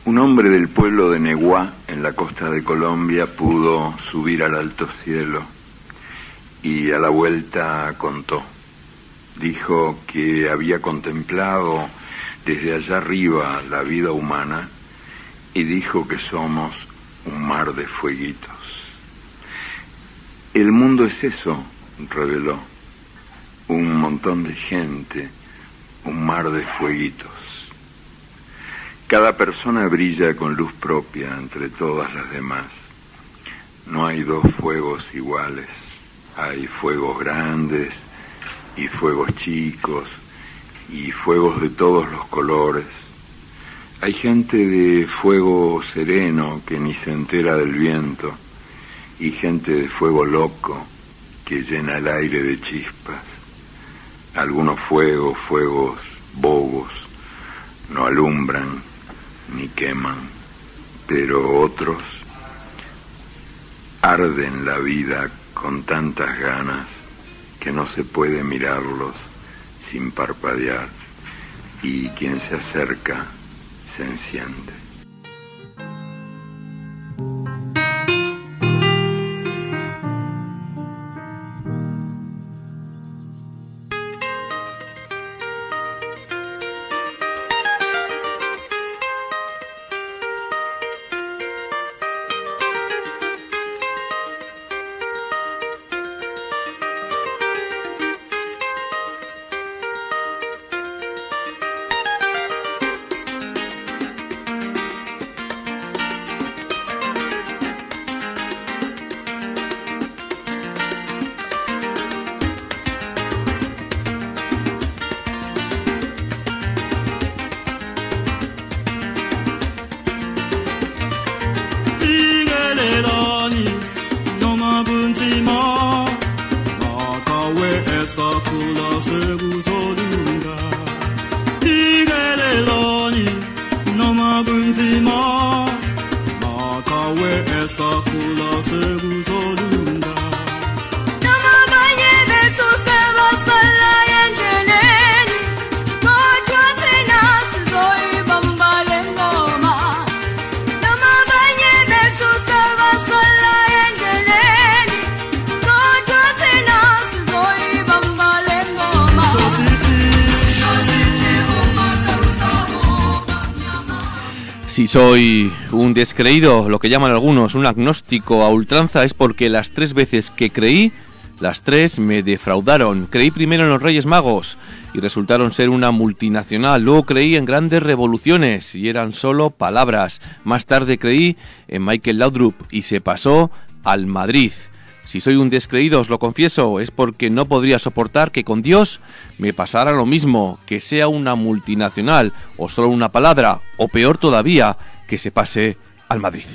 Un hombre del pueblo de Neguá, en la costa de Colombia, pudo subir al alto cielo y a la vuelta contó. Dijo que había contemplado desde allá arriba la vida humana y dijo que somos un mar de fueguitos. El mundo es eso, reveló, un montón de gente, un mar de fueguitos. Cada persona brilla con luz propia entre todas las demás. No hay dos fuegos iguales. Hay fuegos grandes y fuegos chicos y fuegos de todos los colores. Hay gente de fuego sereno que ni se entera del viento y gente de fuego loco que llena el aire de chispas. Algunos fuegos bobos, no alumbran ni queman, pero otros arden la vida con tantas ganas que no se puede mirarlos sin parpadear, y quien se acerca se enciende. Si soy un descreído, lo que llaman algunos un agnóstico a ultranza, es porque las 3 veces que creí, las 3 me defraudaron. Creí primero en los Reyes Magos y resultaron ser una multinacional. Luego creí en grandes revoluciones y eran solo palabras. Más tarde creí en Michael Laudrup y se pasó al Madrid. Si soy un descreído, os lo confieso, es porque no podría soportar que con Dios me pasara lo mismo, que sea una multinacional o solo una palabra, o peor todavía, que se pase al Madrid.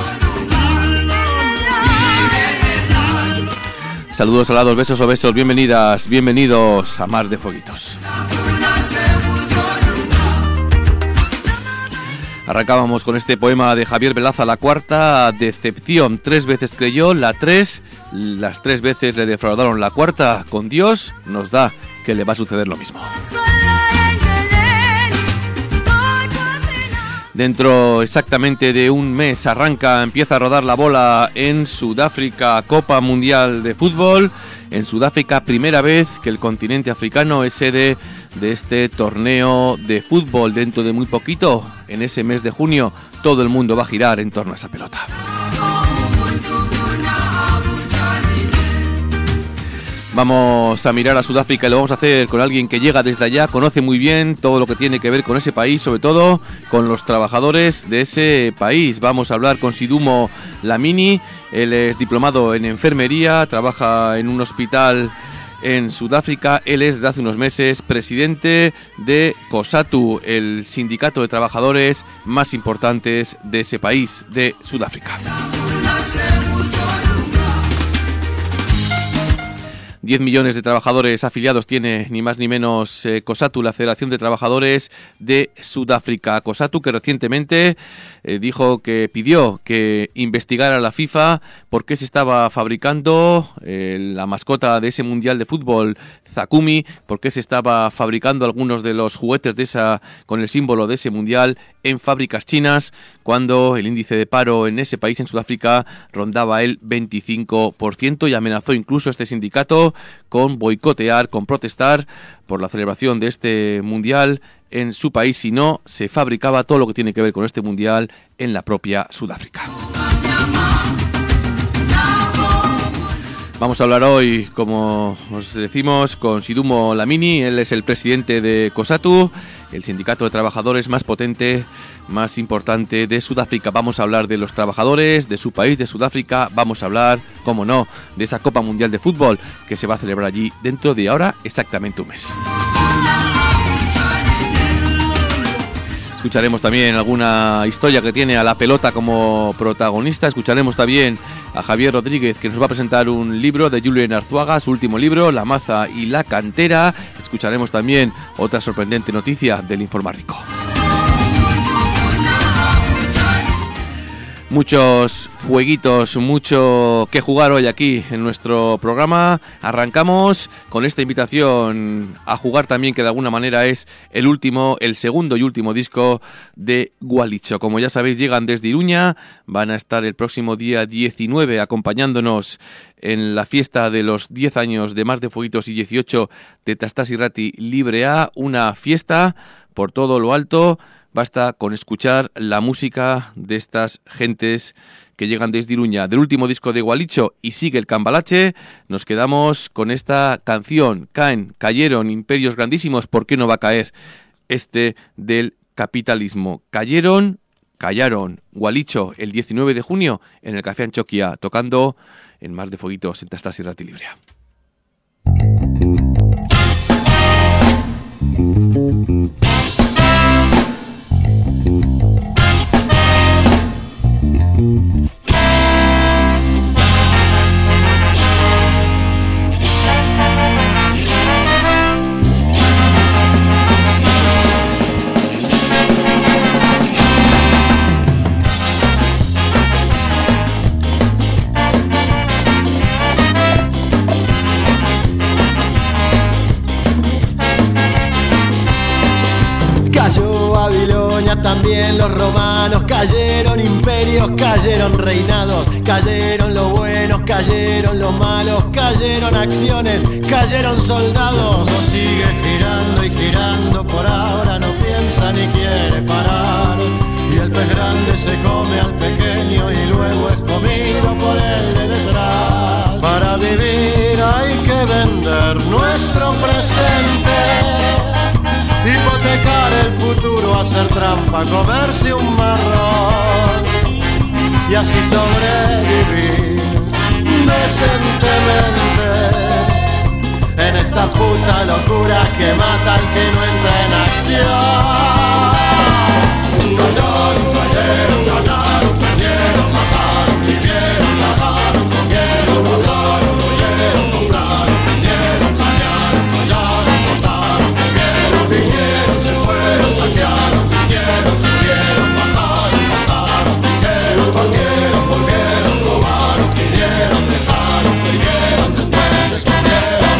Saludos alados, besos o besos, bienvenidas, bienvenidos a Mar de Fueguitos. Arrancábamos con este poema de Javier Velaza, La Cuarta Decepción. 3 veces creyó, las 3 veces le defraudaron. La cuarta, con Dios, nos da que le va a suceder lo mismo. Dentro exactamente de un mes empieza a rodar la bola en Sudáfrica, Copa Mundial de Fútbol. En Sudáfrica, primera vez que el continente africano es sede de este torneo de fútbol. Dentro de muy poquito, en ese mes de junio, todo el mundo va a girar en torno a esa pelota. Vamos a mirar a Sudáfrica y lo vamos a hacer con alguien que llega desde allá, conoce muy bien todo lo que tiene que ver con ese país, sobre todo con los trabajadores de ese país. Vamos a hablar con Sidumo Lamini, él es diplomado en enfermería, trabaja en un hospital en Sudáfrica. Él es desde hace unos meses presidente de COSATU, el sindicato de trabajadores más importantes de ese país, de Sudáfrica. 10 millones de trabajadores afiliados tiene ni más ni menos COSATU, la Federación de Trabajadores de Sudáfrica. COSATU, que recientemente pidió que investigara la FIFA por qué se estaba fabricando la mascota de ese Mundial de Fútbol, Zakumi, por qué se estaba fabricando algunos de los juguetes con el símbolo de ese Mundial en fábricas chinas, cuando el índice de paro en ese país, en Sudáfrica, rondaba el 25% y amenazó incluso este sindicato con boicotear, con protestar por la celebración de este mundial en su país si no se fabricaba todo lo que tiene que ver con este mundial en la propia Sudáfrica. Vamos a hablar hoy, como os decimos, con Sidumo Lamini. Él es el presidente de COSATU, el sindicato de trabajadores más potente, más importante de Sudáfrica. Vamos a hablar de los trabajadores, de su país, de Sudáfrica. Vamos a hablar, como no, de esa Copa Mundial de Fútbol que se va a celebrar allí dentro de ahora exactamente un mes. Escucharemos también alguna historia que tiene a la pelota como protagonista. Escucharemos también a Javier Rodríguez, que nos va a presentar un libro de Julien Arzuaga, su último libro, La maza y la cantera. Escucharemos también otra sorprendente noticia del Informático. Muchos fueguitos, mucho que jugar hoy aquí en nuestro programa. Arrancamos con esta invitación a jugar también, que de alguna manera es el segundo y último disco de Gualicho. Como ya sabéis, llegan desde Iruña, van a estar el próximo día 19 acompañándonos en la fiesta de los 10 años de Más de Fueguitos y 18 de Tastas Irrati Libre A, una fiesta por todo lo alto. Basta con escuchar la música de estas gentes que llegan desde Iruña. Del último disco de Gualicho y sigue el Cambalache, nos quedamos con esta canción. Cayeron imperios grandísimos, ¿por qué no va a caer este del capitalismo? Callaron Gualicho el 19 de junio en el Café Anchoquia, tocando en Más de Fueguitos en Tastas Irrati Libre. También los romanos, cayeron imperios, cayeron reinados, cayeron los buenos, cayeron los malos, cayeron acciones, cayeron soldados. No sigue girando y girando, por ahora no piensa ni quiere parar. Y el pez grande se come al pequeño y luego es comido por el de detrás. Para vivir hay que vender nuestro presente, hipotecar el futuro, hacer trampa, comerse un marrón y así sobrevivir decentemente en esta puta locura que mata al que no entra en acción. Cayeron, mataron, vivieron, lavaron, cogieron, robaron, oyeron, compraron, vendieron, planearon, callaron, cortaron, vinieron, se fueron, saquearon, vinieron, subieron, bajaron, mataron, dijeron, partieron, volvieron, robaron, pidieron, dejaron, creyeron, después se escondieron.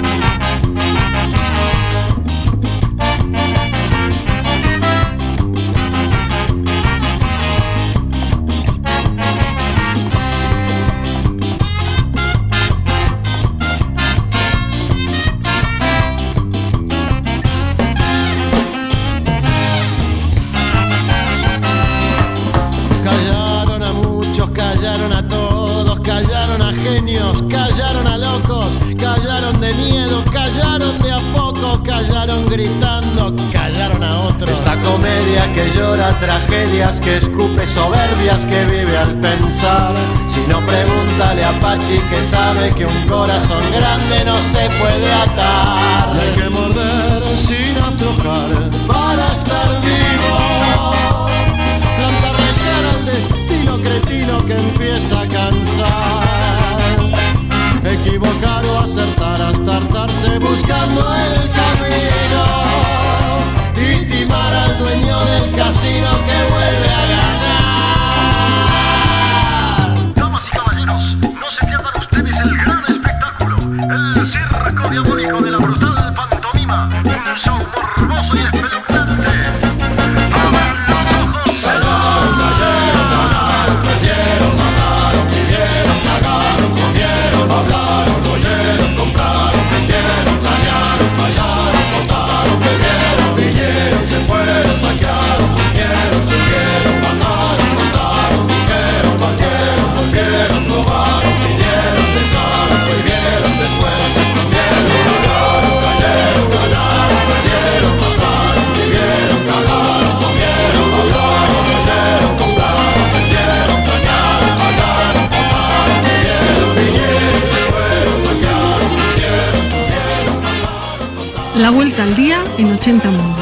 Callaron a locos, callaron de miedo, callaron de a poco, callaron gritando, callaron a otros. Esta comedia que llora tragedias, que escupe soberbias, que vive al pensar. Si no, pregúntale a Pachi, que sabe que un corazón grande no se puede atar. Y hay que morder sin aflojar para estar vivo, plantarle cara al destino cretino que empieza a cansar. Equivocar o acertar hasta hartarse buscando el camino y timar al dueño del casino que vuelve a ganar. Damas y caballeros, no se pierdan ustedes el gran espectáculo, el circo diabólico de la brutal pantomima, un show morboso y espeluznante. al día en 80 mundos.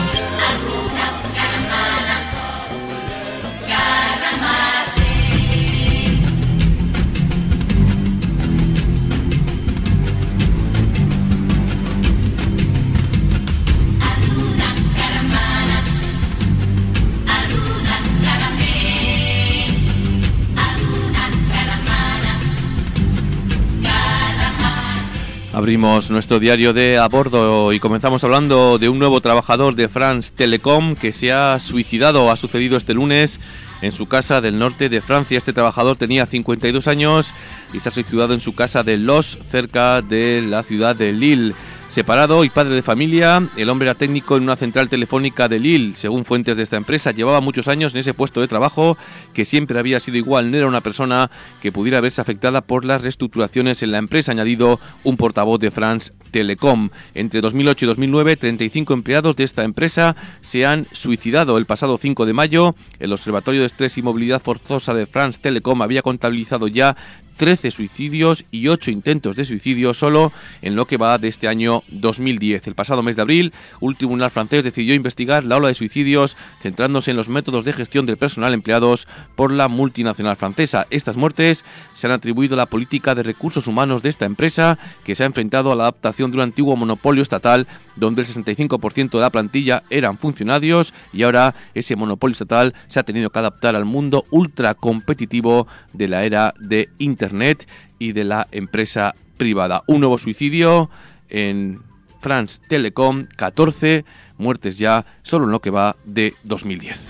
Abrimos nuestro diario de a bordo y comenzamos hablando de un nuevo trabajador de France Telecom que se ha suicidado. Ha sucedido este lunes en su casa del norte de Francia. Este trabajador tenía 52 años y se ha suicidado en su casa de Los, cerca de la ciudad de Lille. Separado y padre de familia, el hombre era técnico en una central telefónica de Lille. Según fuentes de esta empresa, llevaba muchos años en ese puesto de trabajo, que siempre había sido igual. No era una persona que pudiera verse afectada por las reestructuraciones en la empresa, ha añadido un portavoz de France Telecom. Entre 2008 y 2009, 35 empleados de esta empresa se han suicidado. El pasado 5 de mayo, el Observatorio de Estrés y Movilidad Forzosa de France Telecom había contabilizado ya 13 suicidios y 8 intentos de suicidio solo en lo que va de este año 2010. El pasado mes de abril, un tribunal francés decidió investigar la ola de suicidios centrándose en los métodos de gestión del personal empleados por la multinacional francesa. Estas muertes se han atribuido a la política de recursos humanos de esta empresa, que se ha enfrentado a la adaptación de un antiguo monopolio estatal donde el 65% de la plantilla eran funcionarios, y ahora ese monopolio estatal se ha tenido que adaptar al mundo ultra competitivo de la era de Internet y de la empresa privada. Un nuevo suicidio en France Telecom, 14 muertes ya solo en lo que va de 2010.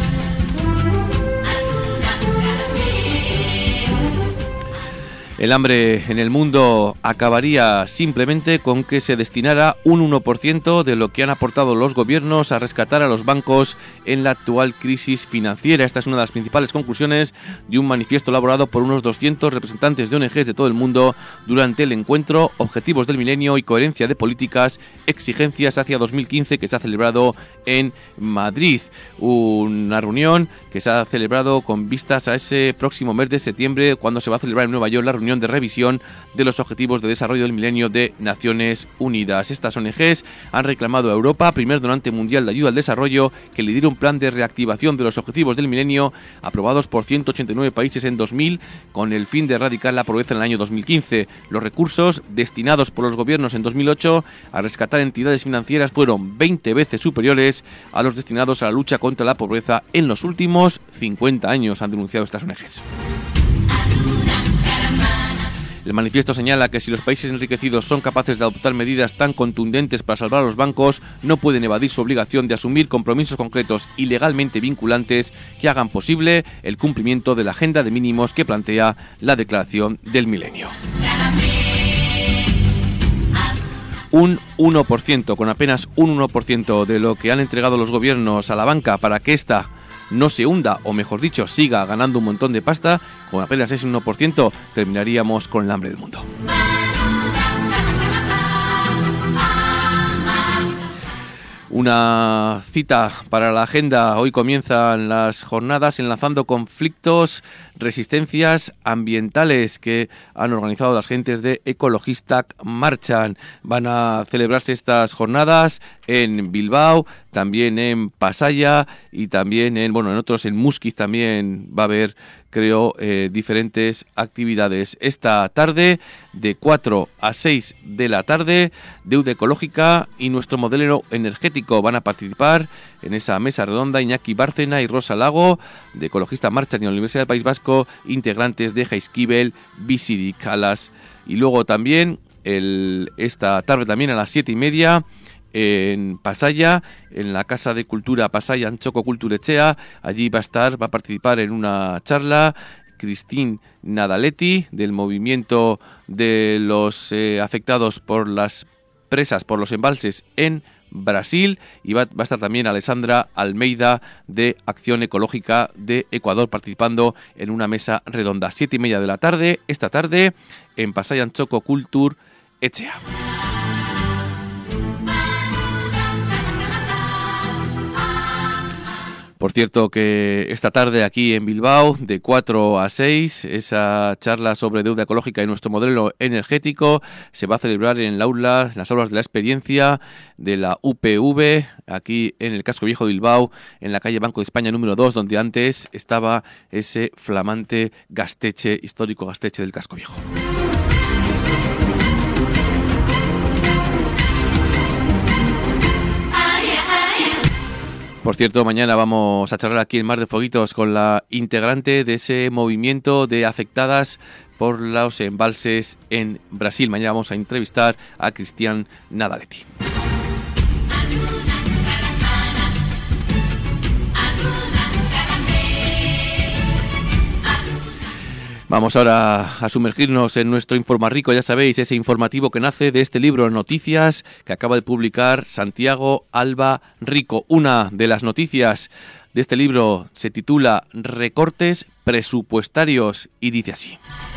El hambre en el mundo acabaría simplemente con que se destinara un 1% de lo que han aportado los gobiernos a rescatar a los bancos en la actual crisis financiera. Esta es una de las principales conclusiones de un manifiesto elaborado por unos 200 representantes de ONGs de todo el mundo durante el encuentro Objetivos del Milenio y Coherencia de Políticas, Exigencias hacia 2015, que se ha celebrado en Madrid. Una reunión que se ha celebrado con vistas a ese próximo mes de septiembre, cuando se va a celebrar en Nueva York la reunión de revisión de los Objetivos de Desarrollo del Milenio de Naciones Unidas. Estas ONGs han reclamado a Europa, primer donante mundial de ayuda al desarrollo, que lidere un plan de reactivación de los Objetivos del Milenio aprobados por 189 países en 2000, con el fin de erradicar la pobreza en el año 2015. Los recursos destinados por los gobiernos en 2008 a rescatar entidades financieras fueron 20 veces superiores a los destinados a la lucha contra la pobreza en los últimos 50 años, han denunciado estas ONGs. El manifiesto señala que si los países enriquecidos son capaces de adoptar medidas tan contundentes para salvar a los bancos, no pueden evadir su obligación de asumir compromisos concretos y legalmente vinculantes que hagan posible el cumplimiento de la agenda de mínimos que plantea la Declaración del Milenio. Un 1%, con apenas un 1% de lo que han entregado los gobiernos a la banca para que ésta no se hunda, o mejor dicho, siga ganando un montón de pasta, con apenas ese 1%, terminaríamos con el hambre del mundo. Una cita para la agenda. Hoy comienzan las jornadas enlazando conflictos, resistencias ambientales que han organizado las gentes de Ecologistak Marchan. Van a celebrarse estas jornadas en Bilbao, también en Pasaia y también en otros, en Muskiz también va a haber, creo, diferentes actividades. Esta tarde, de 4 a 6 de la tarde, Deuda Ecológica y Nuestro Modelo Energético van a participar en esa mesa redonda. Iñaki Bárcena y Rosa Lago, de Ecologistak Marchan y la Universidad del País Vasco, integrantes de Jaizkibel Bizirik. Y luego también, esta tarde también a las 7:30, en Pasaia, en la Casa de Cultura Pasaia Antxoko Kulturetxea. Allí va a participar en una charla Christine Nadaletti, del movimiento de los afectados por las presas, por los embalses en Brasil, y va a estar también Alessandra Almeida, de Acción Ecológica de Ecuador, participando en una mesa redonda. 7:30 de la tarde, esta tarde, en Pasaia Antxoko Kulturetxea. Por cierto que esta tarde aquí en Bilbao, de 4 a 6, esa charla sobre deuda ecológica y nuestro modelo energético se va a celebrar en el aula, en las aulas de la experiencia de la UPV, aquí en el Casco Viejo de Bilbao, en la calle Banco de España número 2, donde antes estaba ese flamante Gaztetxe, histórico Gaztetxe del Casco Viejo. Por cierto, mañana vamos a charlar aquí en Mar de Foguitos con la integrante de ese movimiento de afectadas por los embalses en Brasil. Mañana vamos a entrevistar a Cristian Nadaletti. Vamos ahora a sumergirnos en nuestro Informarrico, ya sabéis, ese informativo que nace de este libro Noticias que acaba de publicar Santiago Alba Rico. Una de las noticias de este libro se titula Recortes presupuestarios y dice así.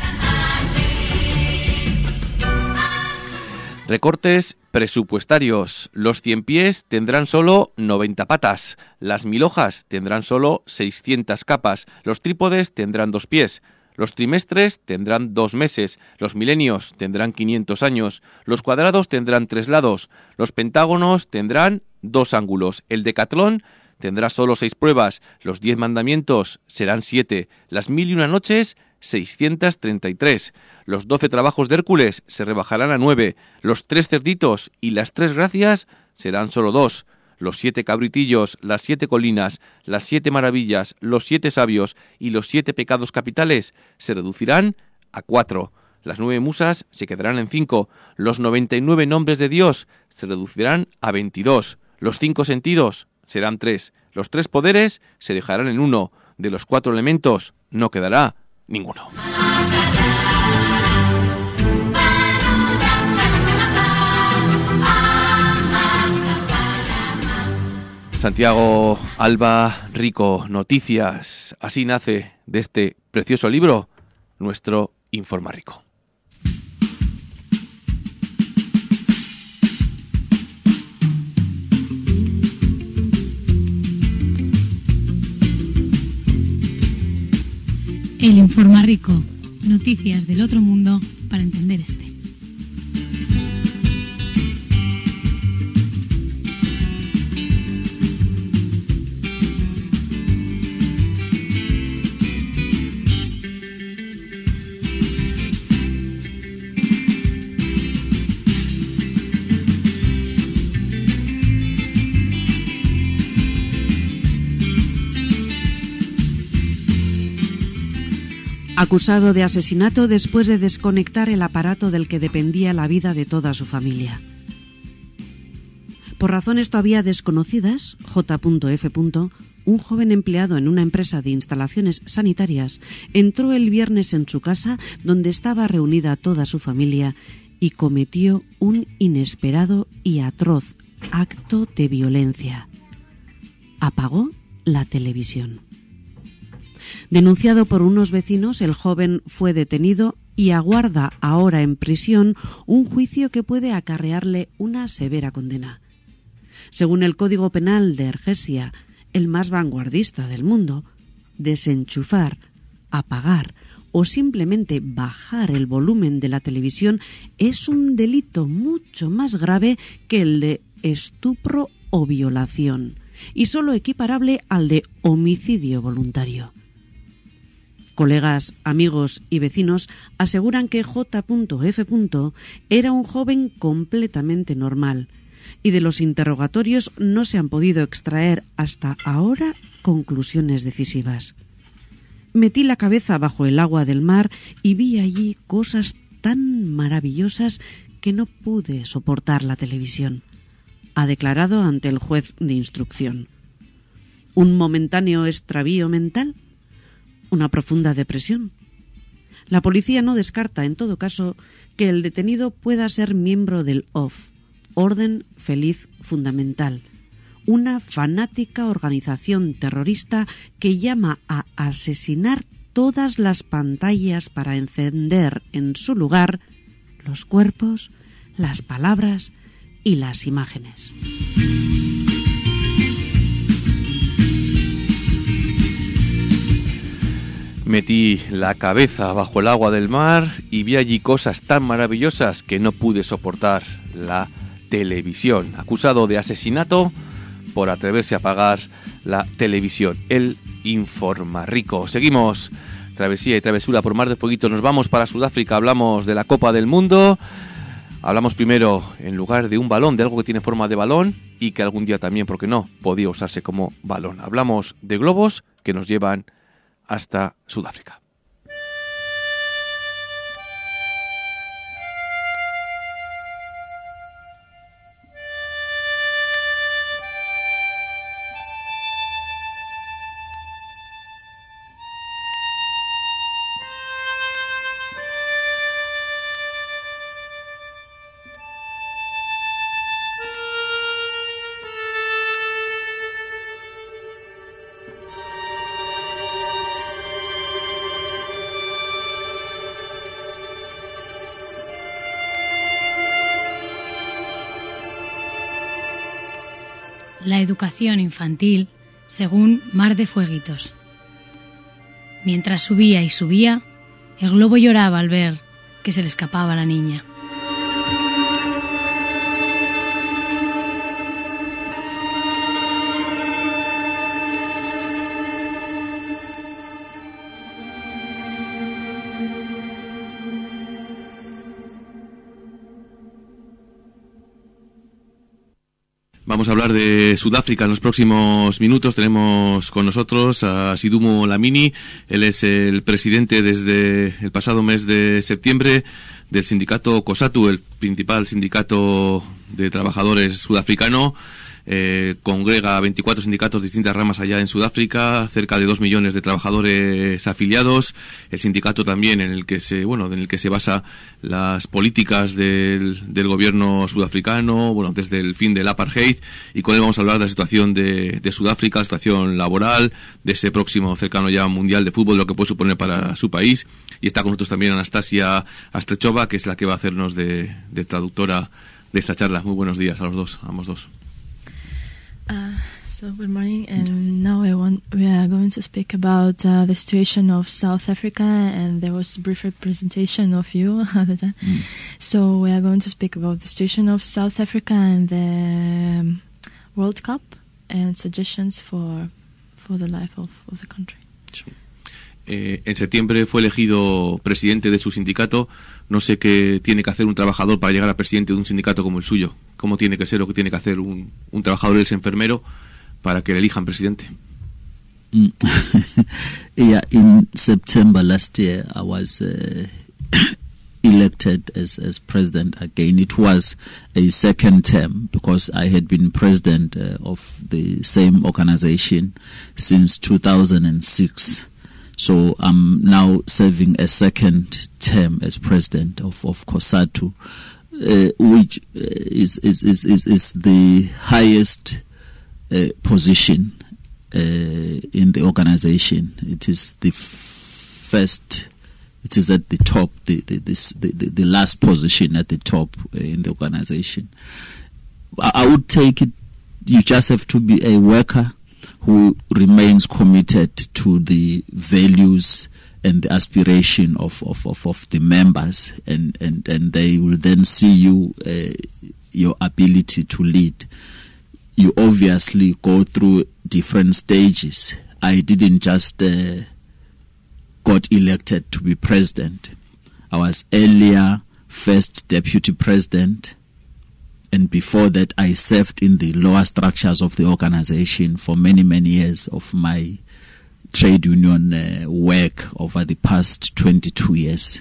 Recortes presupuestarios. Los 100 pies tendrán solo 90 patas. Las 1000 hojas tendrán solo 600 capas. Los trípodes tendrán 2 pies. Los trimestres tendrán 2 meses, los milenios tendrán 500 años, los cuadrados tendrán 3 lados, los pentágonos tendrán 2 ángulos, el decatlón tendrá solo 6 pruebas, los 10 mandamientos serán 7, las 1001 noches 633, los 12 trabajos de Hércules se rebajarán a 9, los 3 cerditos y las 3 gracias serán solo 2. Los 7 cabritillos, las 7 colinas, las 7 maravillas, los 7 sabios y los 7 pecados capitales se reducirán a 4. Las 9 musas se quedarán en 5. Los 99 nombres de Dios se reducirán a 22. Los 5 sentidos serán 3. Los 3 poderes se dejarán en 1. De los 4 elementos no quedará ninguno. Santiago Alba Rico, Noticias. Así nace de este precioso libro nuestro Informarrico. El Informarrico. Noticias del otro mundo para entender este. Acusado de asesinato después de desconectar el aparato del que dependía la vida de toda su familia. Por razones todavía desconocidas, J.F., un joven empleado en una empresa de instalaciones sanitarias, entró el viernes en su casa donde estaba reunida toda su familia y cometió un inesperado y atroz acto de violencia. Apagó la televisión. Denunciado por unos vecinos, el joven fue detenido y aguarda ahora en prisión un juicio que puede acarrearle una severa condena. Según el Código Penal de Ergesia, el más vanguardista del mundo, desenchufar, apagar o simplemente bajar el volumen de la televisión es un delito mucho más grave que el de estupro o violación y solo equiparable al de homicidio voluntario. Colegas, amigos y vecinos aseguran que J.F. era un joven completamente normal y de los interrogatorios no se han podido extraer hasta ahora conclusiones decisivas. Metí la cabeza bajo el agua del mar y vi allí cosas tan maravillosas que no pude soportar la televisión, ha declarado ante el juez de instrucción. ¿Un momentáneo extravío mental? ¿Una profunda depresión? La policía no descarta, en todo caso, que el detenido pueda ser miembro del OFF, Orden Feliz Fundamental, una fanática organización terrorista que llama a asesinar todas las pantallas para encender en su lugar los cuerpos, las palabras y las imágenes. Metí la cabeza bajo el agua del mar y vi allí cosas tan maravillosas que no pude soportar la televisión. Acusado de asesinato por atreverse a apagar la televisión. El Informarrico. Seguimos travesía y travesura por mar de fueguito. Nos vamos para Sudáfrica. Hablamos de la Copa del Mundo. Hablamos primero, en lugar de un balón, de algo que tiene forma de balón y que algún día también, porque no, podía usarse como balón. Hablamos de globos que nos llevan hasta Sudáfrica. La educación infantil según Mar de Fueguitos. Mientras subía y subía, el globo lloraba al ver que se le escapaba a la niña. Vamos a hablar de Sudáfrica en los próximos minutos. Tenemos con nosotros a Sidumo Lamini. Él es el presidente desde el pasado mes de septiembre del sindicato COSATU, el principal sindicato de trabajadores sudafricano. Congrega 24 sindicatos de distintas ramas allá en Sudáfrica, cerca de 2 millones de trabajadores afiliados. El sindicato también en el que se basa las políticas del gobierno sudafricano, desde el fin del apartheid, y con él vamos a hablar de la situación de Sudáfrica, la situación laboral, de ese próximo cercano ya mundial de fútbol, lo que puede suponer para su país. Y está con nosotros también Anastasia Astrechova, que es la que va a hacernos de traductora de esta charla. Muy buenos días a ambos dos. So good morning, and now we are going to speak about the situation of South Africa, and there was a brief representation of you at the time. So we are going to speak about the situation of South Africa and the World Cup and suggestions for the life of the country. En septiembre fue elegido presidente de su sindicato. No sé qué tiene que hacer un trabajador para llegar a presidente de un sindicato como el suyo. ¿Cómo tiene que ser o qué tiene que hacer un trabajador ex enfermero para que le elijan presidente? Yeah, in September last year I was elected as president again. It was a second term because I had been president of the same organization since 2006. So I'm now serving a second term as president of COSATU, which is the highest position in the organization. It is the first. It is at the top, the last position at the top in the organization. I would take it. You just have to be a worker who remains committed to the values and the aspiration of the members, and they will then see you your ability to lead. You obviously go through different stages. I didn't just got elected to be president. I was earlier first deputy president, and before that I served in the lower structures of the organization for many years of my trade union work over the past 22 years.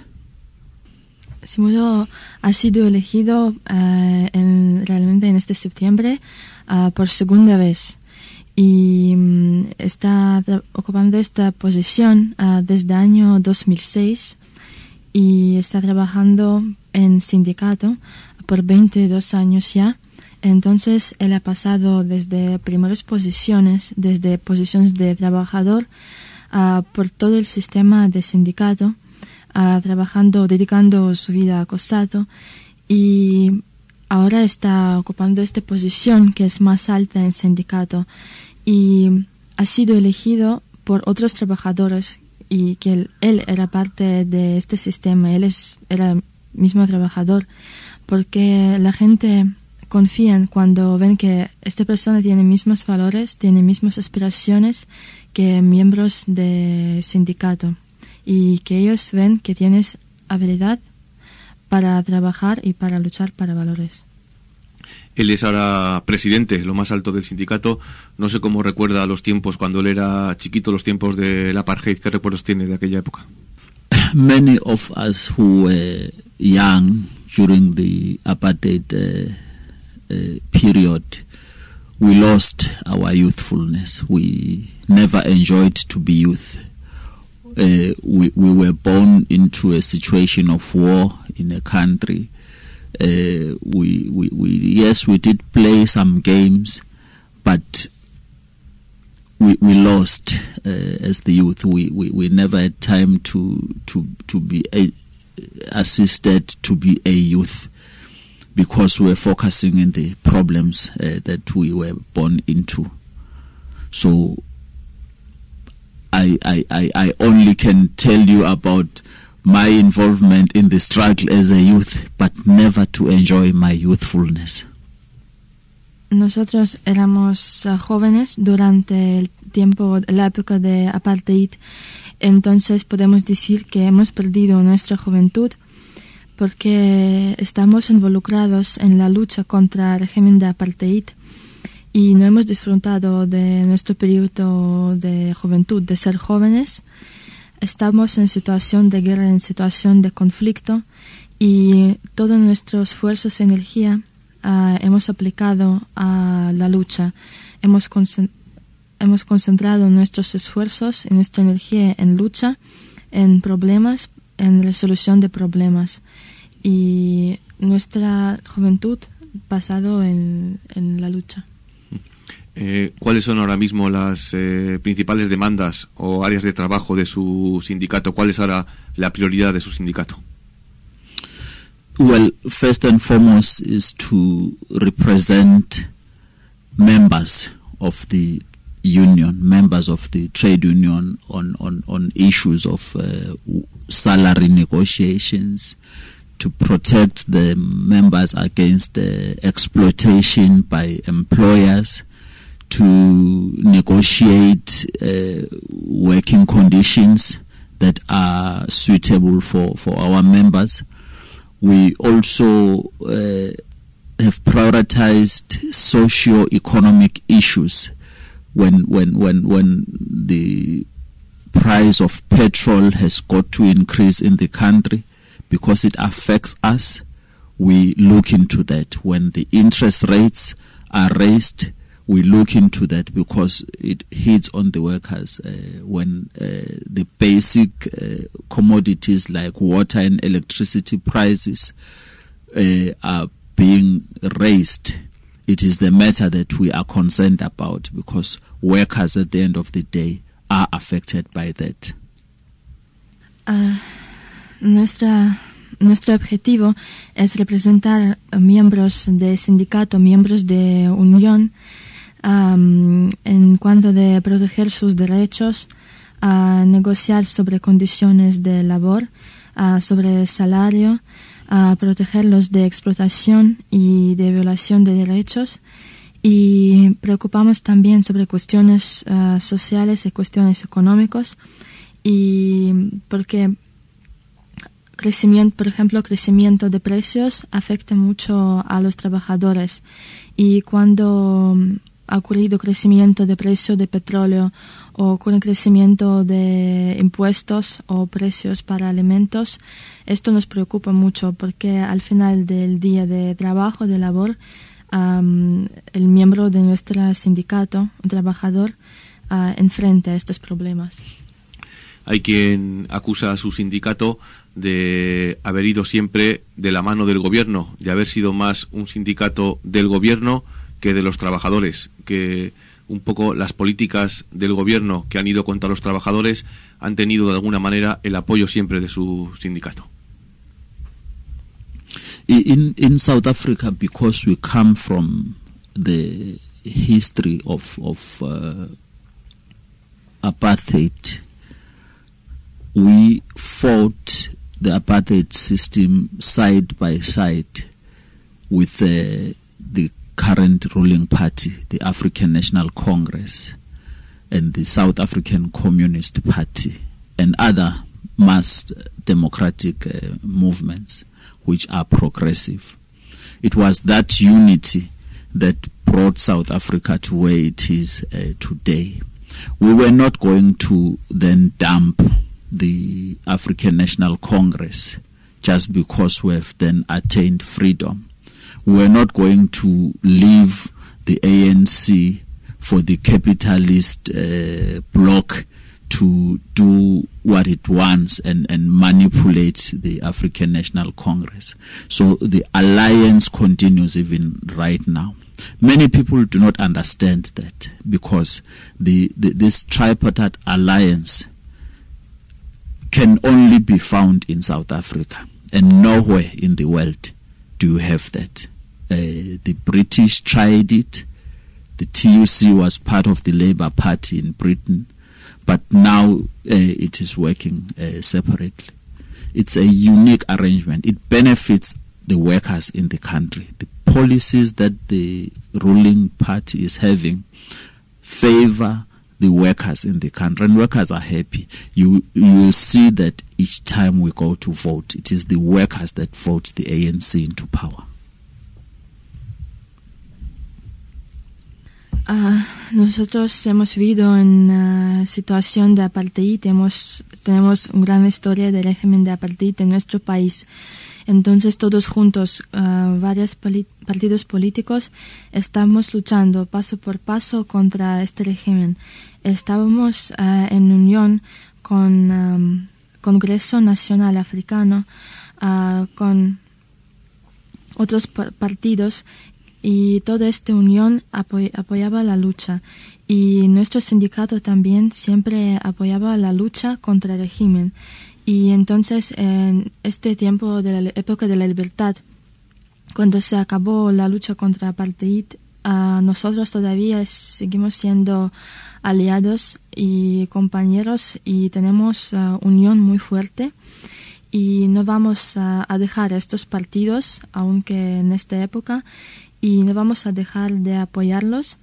Simulo ha sido elegido realmente en este septiembre por segunda vez y está ocupando esta posición desde el año 2006 y está trabajando en sindicato por 22 años ya. Entonces él ha pasado desde primeras posiciones, desde posiciones de trabajador por todo el sistema de sindicato, trabajando, dedicando su vida a COSATU, y ahora está ocupando esta posición que es más alta en sindicato, y ha sido elegido por otros trabajadores y que él era parte de este sistema, era mismo trabajador, porque la gente confía cuando ven que esta persona tiene mismos valores, tiene mismas aspiraciones que miembros de sindicato y que ellos ven que tienes habilidad para trabajar y para luchar para valores. Él es ahora presidente, lo más alto del sindicato. No sé cómo recuerda los tiempos cuando él era chiquito, los tiempos del apartheid. ¿Qué recuerdos tiene de aquella época? Many of us who were young during the apartheid period, we lost our youthfulness. We never enjoyed to be youth. We were born into a situation of war in a country. We did play some games, but we lost as the youth. We never had time to be assisted to be a youth because we were focusing in the problems that we were born into. So I only can tell you about my involvement in the struggle as a youth, but never to enjoy my youthfulness. Nosotros éramos jóvenes durante el tiempo, la época de apartheid, entonces podemos decir que hemos perdido nuestra juventud porque estamos involucrados en la lucha contra el régimen de apartheid y no hemos disfrutado de nuestro periodo de juventud, de ser jóvenes. Estamos en situación de guerra, en situación de conflicto y todos nuestros esfuerzos y energía hemos aplicado a la lucha. Hemos concentrado nuestros esfuerzos y nuestra energía en lucha, en problemas, en resolución de problemas. Y nuestra juventud pasado en la lucha. ¿Cuáles son ahora mismo las principales demandas o áreas de trabajo de su sindicato? ¿Cuál es ahora la prioridad de su sindicato? Well, first and foremost is to represent members of the union, members of the trade union on issues of salary negotiations, to protect the members against exploitation by employers, to negotiate working conditions that are suitable for our members. We also have prioritized socio-economic issues when the price of petrol has got to increase in the country because it affects us. We look into that. When the interest rates are raised, we look into that because it hits on the workers. When the basic commodities like water and electricity prices are being raised, it is the matter that we are concerned about because workers at the end of the day are affected by that. Nuestro objetivo es representar miembros de sindicato, miembros de unión, en cuanto de proteger sus derechos, a negociar sobre condiciones de labor, sobre salario, a protegerlos de explotación y de violación de derechos, y preocupamos también sobre cuestiones sociales y cuestiones económicas, y porque crecimiento de precios afecta mucho a los trabajadores, y cuando ha ocurrido crecimiento de precio de petróleo o con el crecimiento de impuestos o precios para alimentos, esto nos preocupa mucho porque al final del día de trabajo, de labor, el miembro de nuestro sindicato, un trabajador, enfrenta a estos problemas. Hay quien acusa a su sindicato de haber ido siempre de la mano del gobierno, de haber sido más un sindicato del gobierno que de los trabajadores, que un poco las políticas del gobierno que han ido contra los trabajadores han tenido de alguna manera el apoyo siempre de su sindicato. In South Africa, because we come from the history of apartheid, we fought the apartheid system side by side with the current ruling party, the African National Congress, and the South African Communist Party, and other mass democratic movements which are progressive. It was that unity that brought South Africa to where it is today. We were not going to then dump the African National Congress just because we have then attained freedom. We were not going to leave the ANC for the capitalist bloc to do what it wants and manipulate the African National Congress. So the alliance continues even right now. Many people do not understand that because this tripartite alliance can only be found in South Africa, and nowhere in the world do you have that. The British tried it. The TUC was part of the Labour Party in Britain, but now it is working separately. It's a unique arrangement. It benefits the workers in the country. The policies that the ruling party is having favor the workers in the country, and workers are happy. You will see that each time we go to vote, it is the workers that vote the ANC into power. Nosotros hemos vivido en una situación de apartheid, tenemos una gran historia del régimen de apartheid en nuestro país. Entonces todos juntos, varios partidos políticos, estamos luchando paso por paso contra este régimen. Estábamos en unión con Congreso Nacional Africano, con otros partidos, y toda esta unión apoyaba la lucha. Y nuestro sindicato también siempre apoyaba la lucha contra el régimen. Y entonces, en este tiempo de la época de la libertad, cuando se acabó la lucha contra apartheid, nosotros todavía seguimos siendo aliados y compañeros y tenemos unión muy fuerte. Y no vamos a dejar a estos partidos, aunque en esta época, y no vamos a dejar de apoyarlos.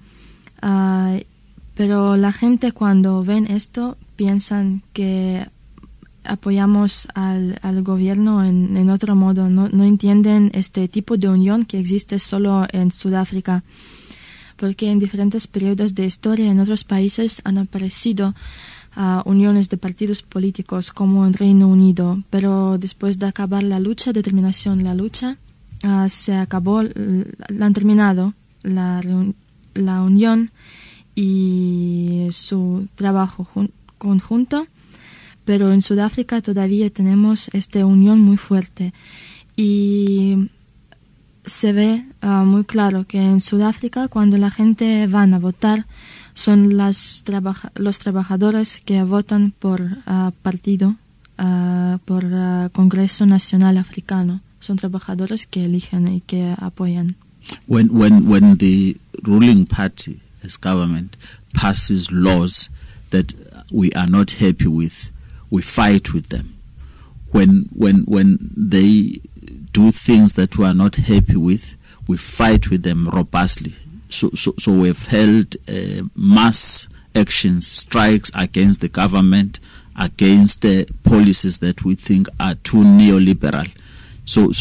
Pero la gente cuando ven esto piensan que apoyamos al gobierno en otro modo. No entienden este tipo de unión que existe solo en Sudáfrica, porque en diferentes periodos de historia en otros países han aparecido uniones de partidos políticos como en Reino Unido, pero después de acabar la lucha, la lucha, se acabó, han terminado la unión y su trabajo conjunto. Pero en Sudáfrica todavía tenemos esta unión muy fuerte y se ve muy claro que en Sudáfrica cuando la gente van a votar son los trabajadores que votan por partido, por Congreso Nacional Africano. Son trabajadores que eligen y que apoyan. When the ruling party as government passes laws that we are not happy with, we fight with them. When they do things that we are not happy with, we fight with them robustly. So we've held mass actions, strikes against the government, against the policies that we think are too neoliberal. So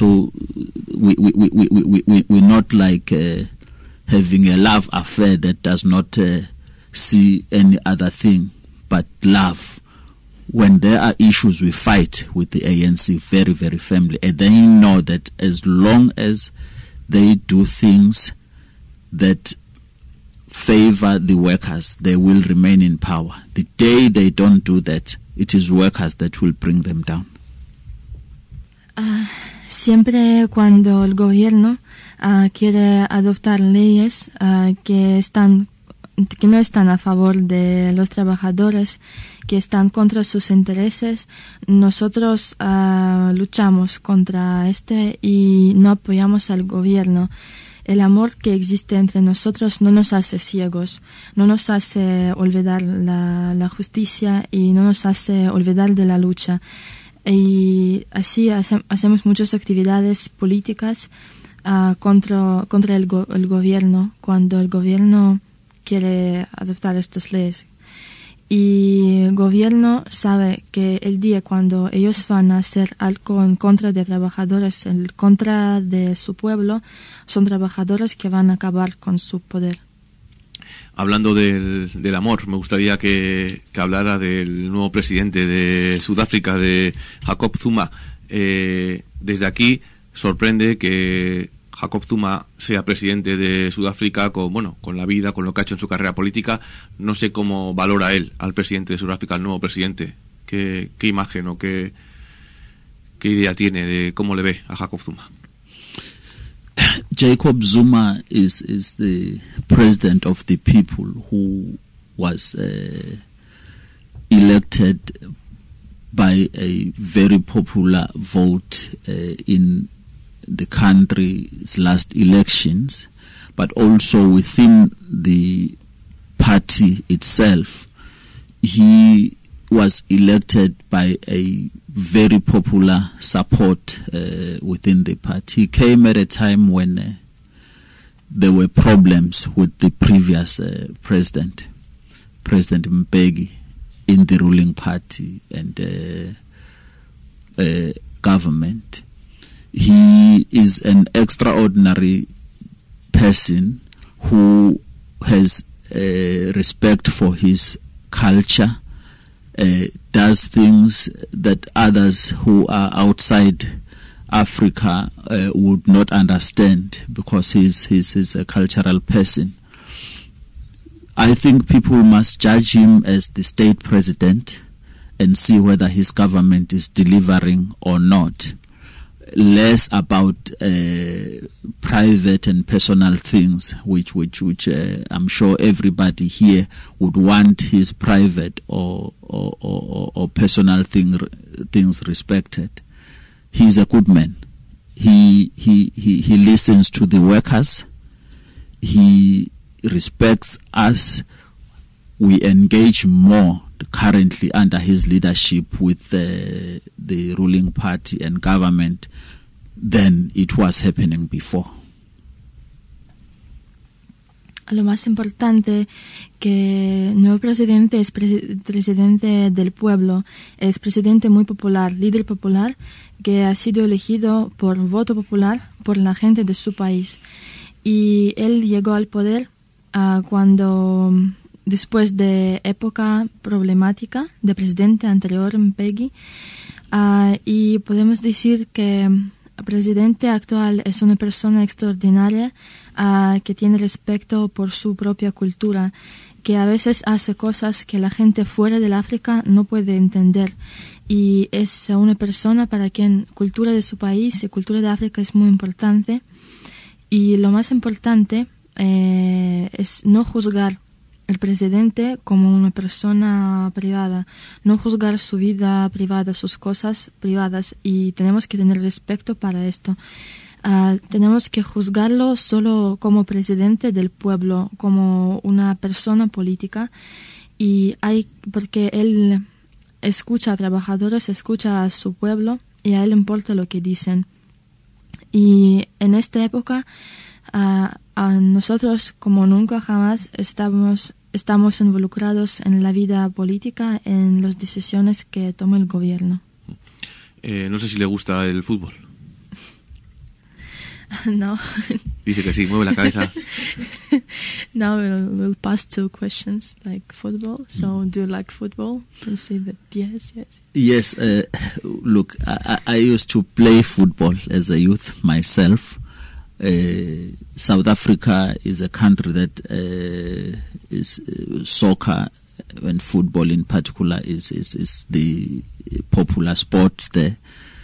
we're not like having a love affair that does not see any other thing but love. When there are issues, we fight with the ANC very, very firmly. And then you know that as long as they do things that favor the workers, they will remain in power. The day they don't do that, it is workers that will bring them down. Siempre cuando el gobierno quiere adoptar leyes que no están a favor de los trabajadores, que están contra sus intereses, nosotros luchamos contra y no apoyamos al gobierno. el amor que existe entre nosotros no nos hace ciegos, no nos hace olvidar la justicia y no nos hace olvidar de la lucha. Y así hacemos muchas actividades políticas contra el gobierno, cuando el gobierno quiere adoptar estas leyes. Y el gobierno sabe que el día cuando ellos van a hacer algo en contra de trabajadores, en contra de su pueblo, son trabajadores que van a acabar con su poder. Hablando del amor, me gustaría que hablara del nuevo presidente de Sudáfrica, de Jacob Zuma. Desde aquí sorprende que Jacob Zuma sea presidente de Sudáfrica con la vida, con lo que ha hecho en su carrera política. No sé cómo valora él al presidente de Sudáfrica, al nuevo presidente. ¿Qué imagen o qué idea tiene de cómo le ve a Jacob Zuma? Jacob Zuma is the president of the people who was elected by a very popular vote in the country's last elections, but also within the party itself. He was elected by a very popular support within the party. He came at a time when there were problems with the previous President Mbeki, in the ruling party and government. He is an extraordinary person who has respect for his culture, does things that others who are outside Africa would not understand, because he's a cultural person. I think people must judge him as the state president and see whether his government is delivering or not. Less about private and personal things, which I'm sure everybody here would want his private or personal things respected. He's a good man. He listens to the workers. He respects us. We engage more currently under his leadership with the ruling party and government than it was happening before. Lo más importante, que el nuevo presidente es presidente del pueblo, es presidente muy popular, líder popular, que ha sido elegido por voto popular por la gente de su país. Y él llegó al poder cuando, después de época problemática de presidente anterior, Mbeki, y podemos decir que el presidente actual es una persona extraordinaria, que tiene respeto por su propia cultura, que a veces hace cosas que la gente fuera del África no puede entender, y es una persona para quien cultura de su país y cultura de África es muy importante. Y lo más importante es no juzgar al presidente como una persona privada, no juzgar su vida privada, sus cosas privadas, y tenemos que tener respeto para esto. Tenemos que juzgarlo solo como presidente del pueblo, como una persona política, porque él escucha a trabajadores, escucha a su pueblo y a él importa lo que dicen. Y en esta época a nosotros como nunca jamás estamos involucrados en la vida política, en las decisiones que toma el gobierno. No sé si le gusta el fútbol. No. Dice que sí, mueve la cabeza. Now we'll pass 2 questions like football. So do you like football? And say that yes. Yes, look, I used to play football as a youth myself. South Africa is a country that is soccer and football in particular is the popular sport there.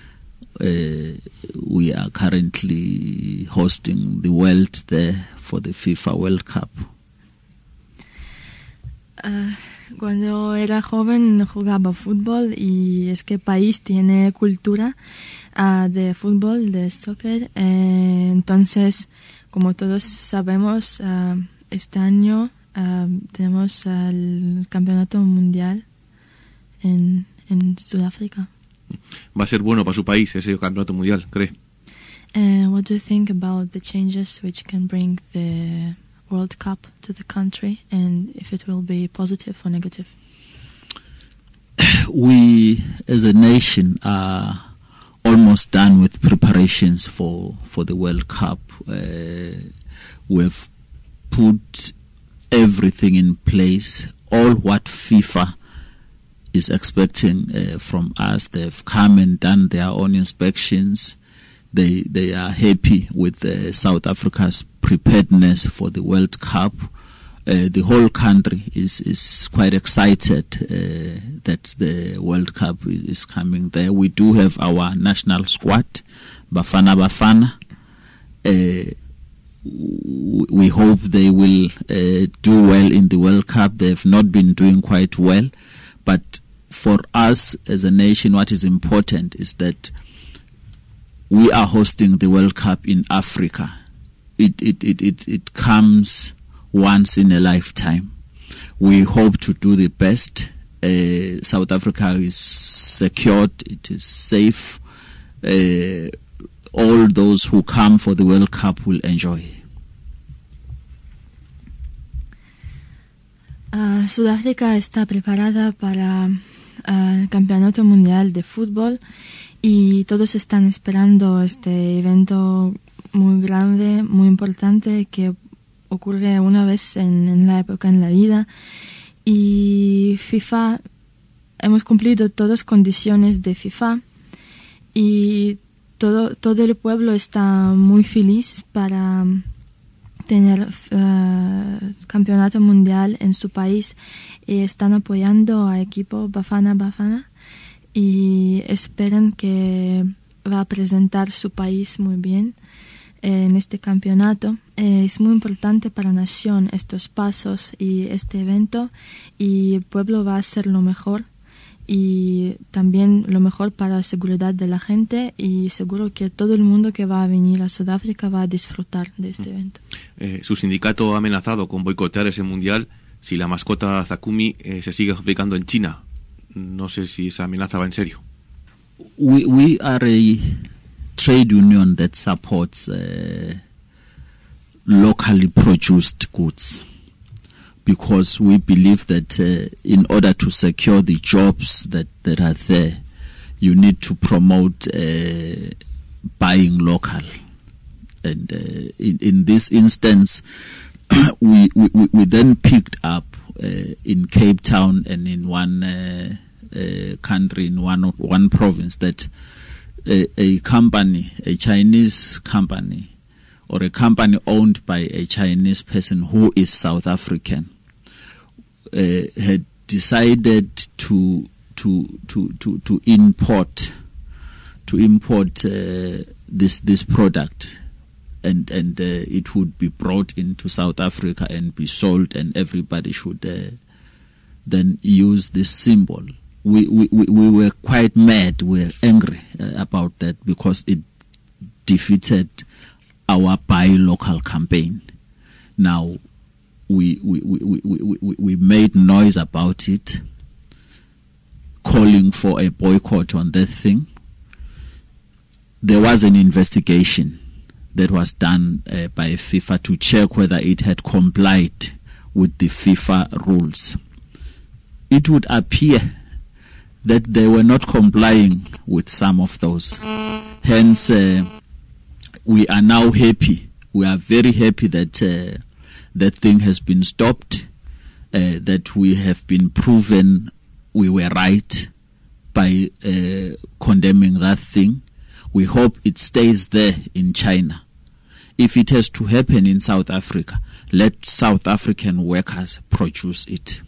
We are currently hosting the world there for the FIFA World Cup. Cuando era joven jugaba fútbol, y es que el país tiene cultura de fútbol, de soccer. Entonces, como todos sabemos, este año tenemos el campeonato mundial en Sudáfrica. Va a ser bueno para su país ese campeonato mundial, ¿cree? What do you think about the changes which can bring the World Cup to the country, and if it will be positive or negative? We, as a nation, are almost done with preparations for the World Cup. We've put everything in place, all what FIFA is expecting from us. They've come and done their own inspections. They are happy with South Africa's preparedness for the World Cup. The whole country is quite excited that the World Cup is coming there. We do have our national squad, Bafana Bafana. We hope they will do well in the World Cup. They've not been doing quite well. But for us as a nation, what is important is that we are hosting the World Cup in Africa. It comes once in a lifetime. We hope to do the best. South Africa is secured. It is safe. All those who come for the World Cup will enjoy. Sudáfrica está preparada para el Campeonato Mundial de Fútbol y todos están esperando este evento muy grande, muy importante, que ocurre una vez en la época en la vida. Y FIFA, hemos cumplido todas las condiciones de FIFA y todo el pueblo está muy feliz para tener campeonato mundial en su país, y están apoyando a equipo Bafana Bafana y esperan que va a presentar su país muy bien en este campeonato. Es muy importante para la nación estos pasos y este evento, y el pueblo va a hacer lo mejor y también lo mejor para la seguridad de la gente, y seguro que todo el mundo que va a venir a Sudáfrica va a disfrutar de este evento. Su sindicato ha amenazado con boicotear ese mundial si la mascota Zakumi se sigue fabricando en China. No sé si esa amenaza va en serio. We are a trade union that supports locally produced goods, because we believe that in order to secure the jobs that are there, you need to promote buying local. And in this instance, we then picked up in Cape Town and in one country, in one province, that a company, a Chinese company, or a company owned by a Chinese person who is South African, had decided to import this product, and it would be brought into South Africa and be sold, and everybody should then use this symbol. We were quite mad. We were angry about that, because it defeated our Buy Local campaign. Now, we made noise about it, calling for a boycott on that thing. There was an investigation that was done by FIFA to check whether it had complied with the FIFA rules. It would appear that they were not complying with some of those. Hence, we are now happy. We are very happy that that thing has been stopped, that we have been proven we were right by condemning that thing. We hope it stays there in China. If it has to happen in South Africa, let South African workers produce it.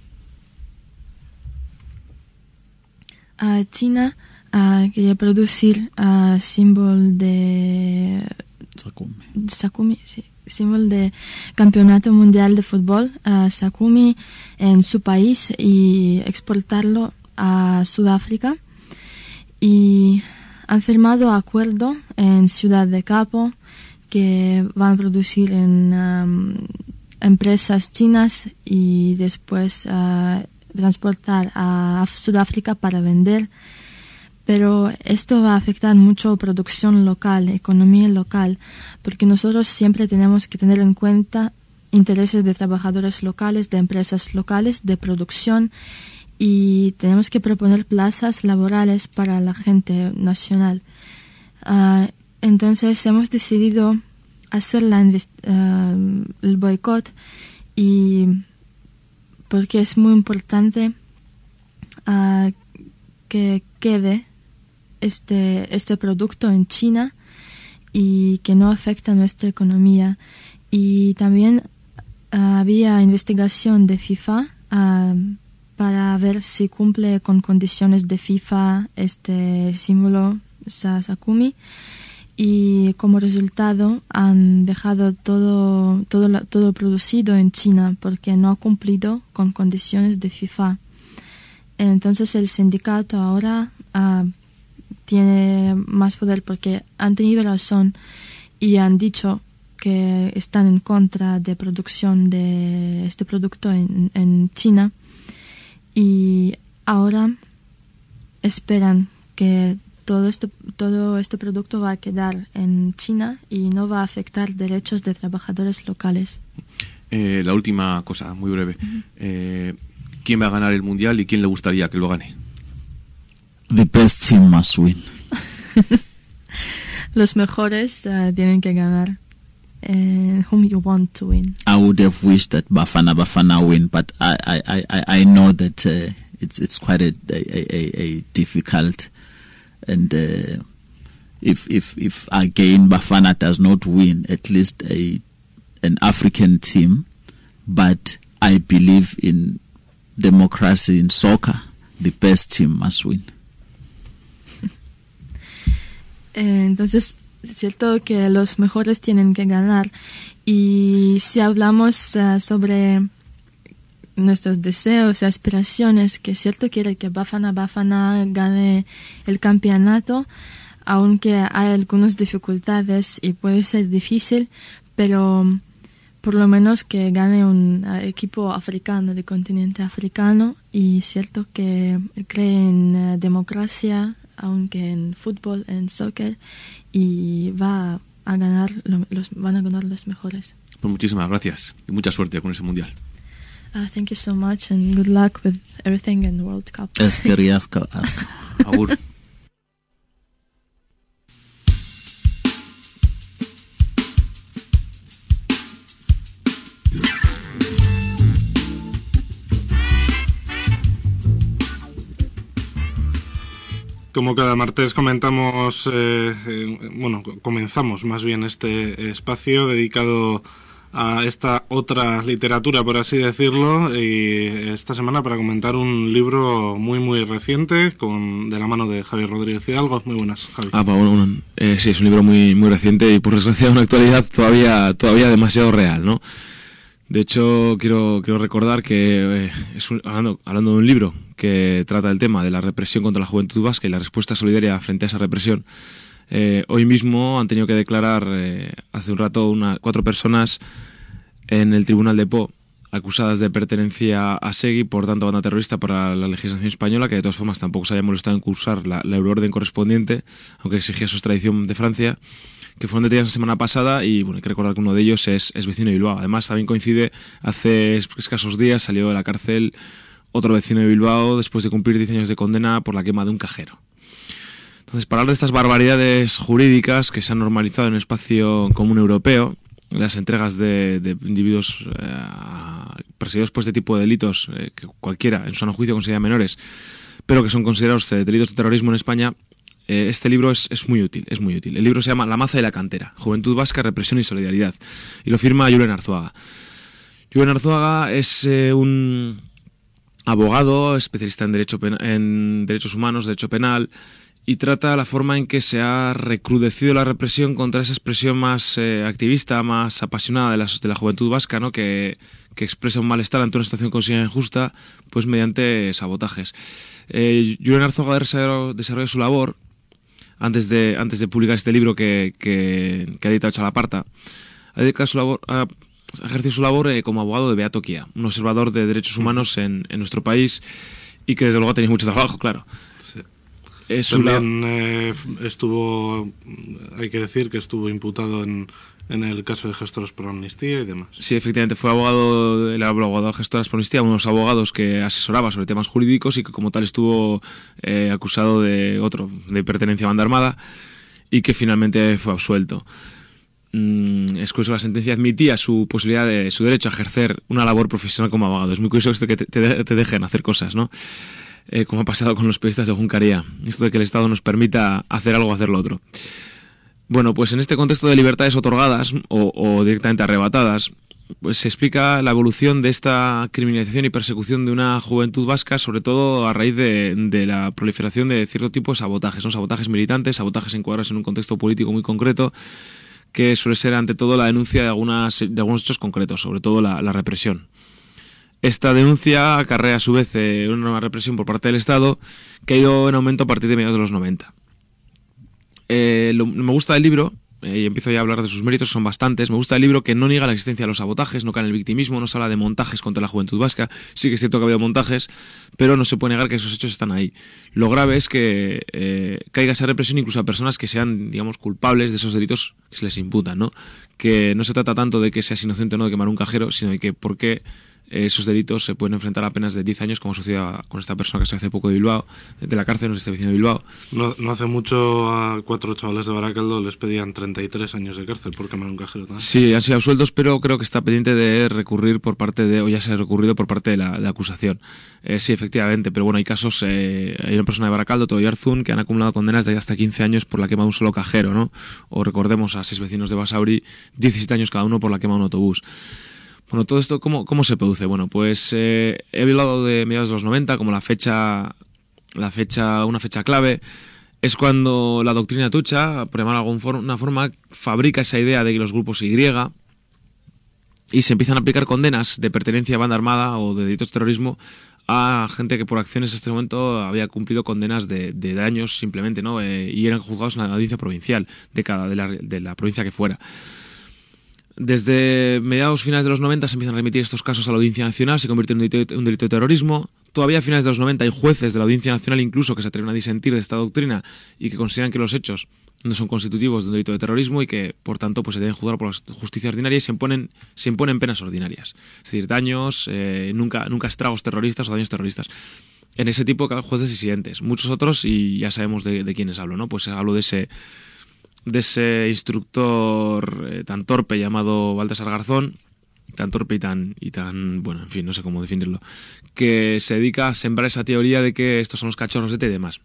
China quería producir símbolo de Zakumi, sí, símbolo de Campeonato Mundial de Fútbol, Zakumi, en su país y exportarlo a Sudáfrica. Y han firmado acuerdo en Ciudad de Capo que van a producir en empresas chinas y después transportar a Sudáfrica para vender. Pero esto va a afectar mucho producción local, economía local, porque nosotros siempre tenemos que tener en cuenta intereses de trabajadores locales, de empresas locales, de producción, y tenemos que proponer plazas laborales para la gente nacional. Entonces hemos decidido hacer el boicot, y porque es muy importante que quede este producto en China y que no afecte a nuestra economía. Y también había investigación de FIFA para ver si cumple con condiciones de FIFA este símbolo Sasakumi, y como resultado han dejado todo producido en China porque no ha cumplido con condiciones de FIFA. Entonces el sindicato ahora tiene más poder porque han tenido razón y han dicho que están en contra de producción de este producto en China, y ahora esperan que todo este producto va a quedar en China y no va a afectar derechos de trabajadores locales. La última cosa, muy breve. ¿Quién va a ganar el Mundial y quién le gustaría que lo gane? The best team must win. Los mejores tienen que ganar. Whom you want to win? I would have wished that Bafana win, but I know that it's quite a difficult, and if again Bafana does not win, at least an African team, but I believe in democracy in soccer. The best team must win. Entonces es cierto que los mejores tienen que ganar, y si hablamos sobre nuestros deseos y aspiraciones, que es cierto quiere que Bafana gane el campeonato, aunque hay algunas dificultades y puede ser difícil, pero por lo menos que gane un equipo africano, de continente africano, y es cierto que cree en democracia, aunque en fútbol, en soccer, y van a ganar los mejores. Pues muchísimas gracias y mucha suerte con ese Mundial. Thank you so much and good luck with everything in the World Cup. Agur. Como cada martes comenzamos más bien este espacio dedicado a esta otra literatura, por así decirlo, y esta semana para comentar un libro muy muy reciente de la mano de Javier Rodríguez Hidalgo. Muy buenas, Javi. Sí, es un libro muy muy reciente y por desgracia una actualidad todavía demasiado real, ¿no? De hecho, quiero recordar que hablando de un libro que trata el tema de la represión contra la juventud vasca y la respuesta solidaria frente a esa represión. Hoy mismo han tenido que declarar hace un rato 4 personas en el Tribunal de Po, acusadas de pertenencia a SEGI, por tanto banda terrorista para la legislación española, que de todas formas tampoco se haya molestado en cursar la euroorden correspondiente, aunque exigía su extradición de Francia, que fueron detenidas la semana pasada, y bueno, hay que recordar que uno de ellos es vecino de Bilbao. Además, también coincide, hace escasos días salió de la cárcel otro vecino de Bilbao después de cumplir 10 años de condena por la quema de un cajero. Entonces, para hablar de estas barbaridades jurídicas que se han normalizado en el espacio común europeo, las entregas de individuos perseguidos por este tipo de delitos, que cualquiera en su sano juicio considera menores, pero que son considerados delitos de terrorismo en España, este libro es muy útil, es muy útil. El libro se llama La maza de la cantera, Juventud Vasca, Represión y Solidaridad, y lo firma Julen Arzuaga. Julen Arzuaga es un abogado especialista en derechos humanos, derecho penal, y trata la forma en que se ha recrudecido la represión contra esa expresión más activista, más apasionada de la juventud vasca, ¿no? que expresa un malestar ante una situación considerada injusta, pues mediante sabotajes. Julen Arzuaga desarrolla su labor antes de publicar este libro que ha editado Chalaparta, ha ejercido su labor como abogado de Beato Quia, un observador de derechos humanos en nuestro país, y que desde luego ha tenido mucho trabajo, claro. Sí. También estuvo, hay que decir que estuvo imputado en el caso de Gestoras por Amnistía y demás. Sí, efectivamente, fue abogado de Gestoras por Amnistía, unos abogados que asesoraba sobre temas jurídicos, y que como tal estuvo acusado de pertenencia a banda armada, y que finalmente fue absuelto. Es curioso, la sentencia admitía su derecho a ejercer una labor profesional como abogado. Es muy curioso esto que te dejen hacer cosas, ¿no? Como ha pasado con los periodistas de Juncaría. Esto de que el Estado nos permita hacer algo o hacer lo otro. Bueno, pues en este contexto de libertades otorgadas o directamente arrebatadas, pues se explica la evolución de esta criminalización y persecución de una juventud vasca, sobre todo a raíz de la proliferación de cierto tipo de sabotajes, ¿no? Sabotajes militantes, sabotajes encuadrados en un contexto político muy concreto, que suele ser ante todo la denuncia de algunos hechos concretos, sobre todo la represión. Esta denuncia acarrea a su vez una represión por parte del Estado que ha ido en aumento a partir de mediados de los 90. Me gusta el libro, y empiezo ya a hablar de sus méritos, son bastantes. Me gusta el libro que no niega la existencia de los sabotajes, no cae en el victimismo, no se habla de montajes contra la juventud vasca. Sí que es cierto que ha habido montajes, pero no se puede negar que esos hechos están ahí. Lo grave es que caiga esa represión incluso a personas que sean, digamos, culpables de esos delitos que se les imputan, ¿no? Que no se trata tanto de que seas inocente o no de quemar un cajero, sino de que por qué esos delitos se pueden enfrentar a penas de 10 años, como sucedió con esta persona que se hace poco de Bilbao, de la cárcel, este vecino de Bilbao. No hace mucho a 4 chavales de Baracaldo les pedían 33 años de cárcel por quemar un cajero también. Sí, han sido absueltos, pero creo que está pendiente de recurrir por parte de, o ya se ha recurrido por parte de la acusación. Sí, efectivamente, pero bueno, hay casos, hay una persona de Baracaldo, Todo Yarzún, que han acumulado condenas de hasta 15 años por la quema de un solo cajero, ¿no? O recordemos a 6 vecinos de Basauri, 17 años cada uno por la quema de un autobús. Bueno, todo esto, ¿cómo se produce? Bueno, pues he hablado de mediados de los 90 como una fecha clave. Es cuando la doctrina Tucha, por llamar de alguna forma, fabrica esa idea de que los grupos Y, y se empiezan a aplicar condenas de pertenencia a banda armada o de delitos de terrorismo a gente que por acciones en este momento había cumplido condenas de daños simplemente, ¿no? Y eran juzgados en la audiencia provincial de la provincia que fuera. Desde mediados finales de los 90 se empiezan a remitir estos casos a la Audiencia Nacional, se convierte en un delito de terrorismo. Todavía a finales de los 90 hay jueces de la Audiencia Nacional incluso que se atreven a disentir de esta doctrina y que consideran que los hechos no son constitutivos de un delito de terrorismo y que, por tanto, pues se deben juzgar por la justicia ordinaria y se imponen penas ordinarias. Es decir, daños, nunca estragos terroristas o daños terroristas. En ese tipo de jueces disidentes. Muchos otros, y ya sabemos de quiénes hablo, ¿no? Pues hablo de ese instructor tan torpe llamado Baltasar Garzón, tan torpe y tan bueno, en fin, no sé cómo definirlo, que se dedica a sembrar esa teoría de que estos son los cachorros de té y demás.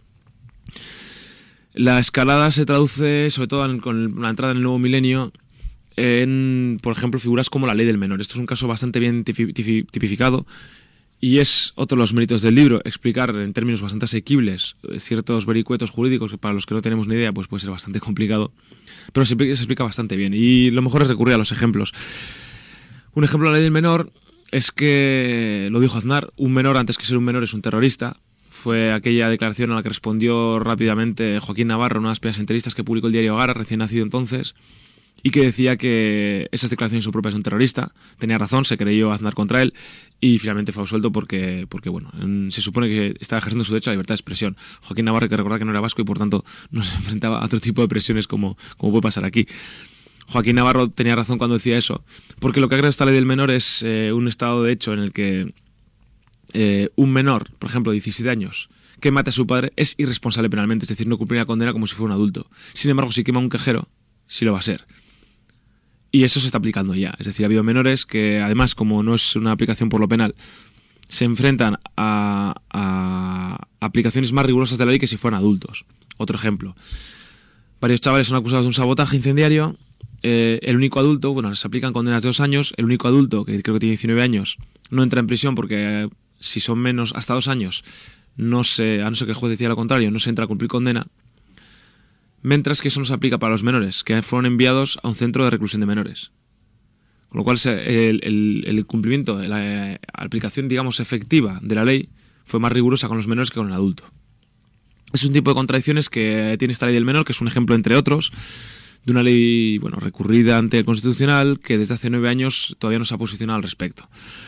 La escalada se traduce, sobre todo con la entrada en el nuevo milenio, en, por ejemplo, figuras como la ley del menor. Esto es un caso bastante bien tipificado. Y es otro de los méritos del libro, explicar en términos bastante asequibles ciertos vericuetos jurídicos que para los que no tenemos ni idea pues puede ser bastante complicado, pero se explica bastante bien. Y lo mejor es recurrir a los ejemplos. Un ejemplo de la ley del menor es que, lo dijo Aznar, un menor antes que ser un menor es un terrorista. Fue aquella declaración a la que respondió rápidamente Joaquín Navarro, una de las primeras entrevistas que publicó el diario Gara, recién nacido entonces, y que decía que esas declaraciones son propias de un terrorista. Tenía razón, se creyó Aznar contra él y finalmente fue absuelto porque bueno, se supone que estaba ejerciendo su derecho a la libertad de expresión. Joaquín Navarro, hay que recordar que no era vasco y por tanto no se enfrentaba a otro tipo de presiones como puede pasar aquí. Joaquín Navarro tenía razón cuando decía eso, porque lo que ha creado esta ley del menor es un estado de hecho en el que un menor, por ejemplo, de 17 años, que mate a su padre es irresponsable penalmente, es decir, no cumplirá condena como si fuera un adulto. Sin embargo, si quema un cajero, sí lo va a ser. Y eso se está aplicando ya. Es decir, ha habido menores que, además, como no es una aplicación por lo penal, se enfrentan a aplicaciones más rigurosas de la ley que si fueran adultos. Otro ejemplo. Varios chavales son acusados de un sabotaje incendiario. El único adulto, bueno, se aplican condenas de 2 años. El único adulto, que creo que tiene 19 años, no entra en prisión porque si son menos, hasta 2 años, a no ser que el juez decida lo contrario, no se entra a cumplir condena. Mientras que eso no se aplica para los menores, que fueron enviados a un centro de reclusión de menores. Con lo cual el cumplimiento, la aplicación, digamos, efectiva de la ley fue más rigurosa con los menores que con el adulto. Eso es un tipo de contradicciones que tiene esta ley del menor, que es un ejemplo entre otros de una ley, bueno, recurrida ante el Constitucional, que desde hace 9 años todavía no se ha posicionado al respecto.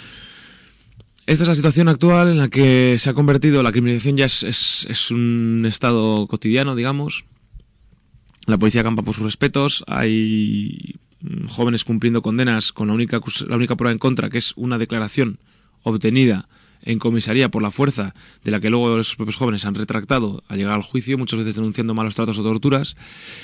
Esta es la situación actual en la que se ha convertido, la criminalización ya es un estado cotidiano, digamos. La policía campa por sus respetos, hay jóvenes cumpliendo condenas con la única prueba en contra, que es una declaración obtenida en comisaría por la fuerza, de la que luego los propios jóvenes han retractado al llegar al juicio, muchas veces denunciando malos tratos o torturas.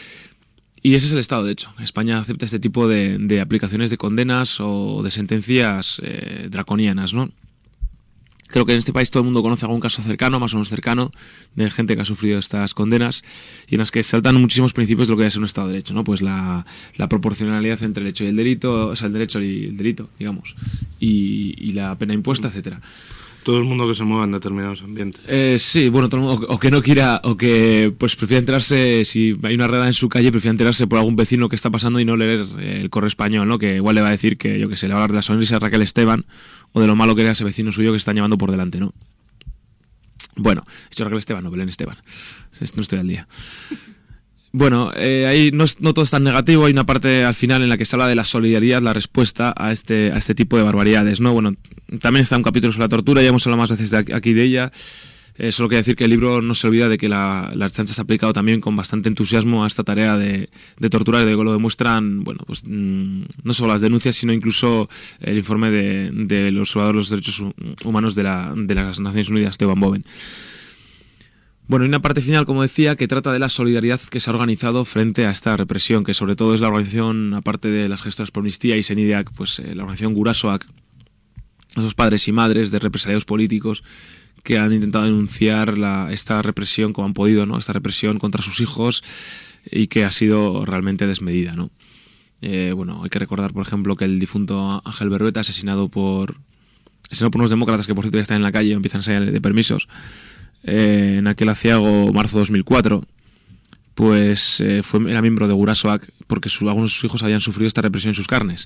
Y ese es el estado, de hecho. España acepta este tipo de aplicaciones de condenas o de sentencias draconianas, ¿no? Creo que en este país todo el mundo conoce algún caso cercano, más o menos cercano, de gente que ha sufrido estas condenas y en las que saltan muchísimos principios de lo que debe ser un Estado de Derecho, ¿no? Pues la proporcionalidad entre el hecho y el delito, o sea, el derecho y el delito, digamos, y la pena impuesta, etcétera. Todo el mundo que se mueva en determinados ambientes. Sí, bueno, todo el mundo, o que no quiera, o que pues prefiera enterarse, si hay una redada en su calle, prefiera enterarse por algún vecino que está pasando y no leer el Correo Español, ¿no? Que igual le va a decir que, yo qué sé, le va a hablar de la sonrisa de Raquel Esteban o de lo malo que era ese vecino suyo que se están llevando por delante, ¿no? Bueno, he dicho Raquel Esteban, no Belén Esteban. No estoy al día. Bueno, ahí no todo es tan negativo. Hay una parte al final en la que se habla de la solidaridad, la respuesta a este tipo de barbaridades, ¿no? Bueno, también está un capítulo sobre la tortura, ya hemos hablado más veces aquí de ella. Solo quiero decir que el libro no se olvida de que la Ertzaintza se ha aplicado también con bastante entusiasmo a esta tarea de torturar, y lo demuestran, bueno, pues no solo las denuncias, sino incluso el informe de los observadores de los derechos humanos de las Naciones Unidas, Theo van Boven. Bueno, hay una parte final, como decía, que trata de la solidaridad que se ha organizado frente a esta represión, que sobre todo es la organización, aparte de las gestoras por Amnistía y Senideak, pues la organización Gurasoak, esos padres y madres de represaliados políticos que han intentado denunciar esta represión como han podido, ¿no? Esta represión contra sus hijos y que ha sido realmente desmedida, ¿no? Bueno, hay que recordar, por ejemplo, que el difunto Ángel Berrueta, asesinado por unos demócratas que por cierto ya están en la calle, empiezan a salir de permisos, en aquel aciago marzo de 2004, pues era miembro de Gurasoak porque algunos de sus hijos habían sufrido esta represión en sus carnes.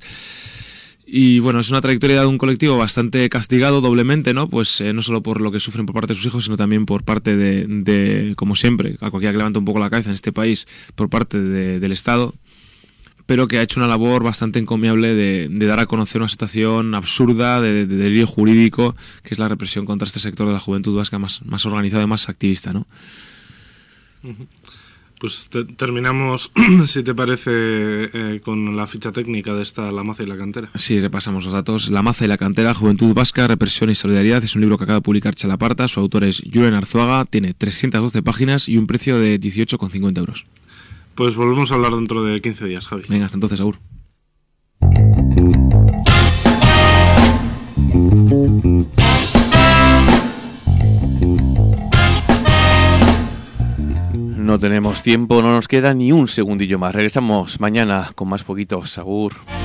Y bueno, es una trayectoria de un colectivo bastante castigado doblemente, ¿no? Pues no solo por lo que sufren por parte de sus hijos, sino también por parte de como siempre, a cualquiera que levante un poco la cabeza en este país, por parte del Estado, pero que ha hecho una labor bastante encomiable de dar a conocer una situación absurda de delirio jurídico, que es la represión contra este sector de la juventud vasca más organizado y más activista, ¿no? Pues terminamos, si te parece, con la ficha técnica de esta La Maza y la Cantera. Sí, repasamos los datos. La Maza y la Cantera, Juventud Vasca, Represión y Solidaridad, es un libro que acaba de publicar Chalaparta. Su autor es Julen Arzuaga, tiene 312 páginas y un precio de 18,50 euros. Pues volvemos a hablar dentro de 15 días, Javi. Venga, hasta entonces, Agur. No tenemos tiempo, no nos queda ni un segundillo más. Regresamos mañana con más fueguitos. Agur.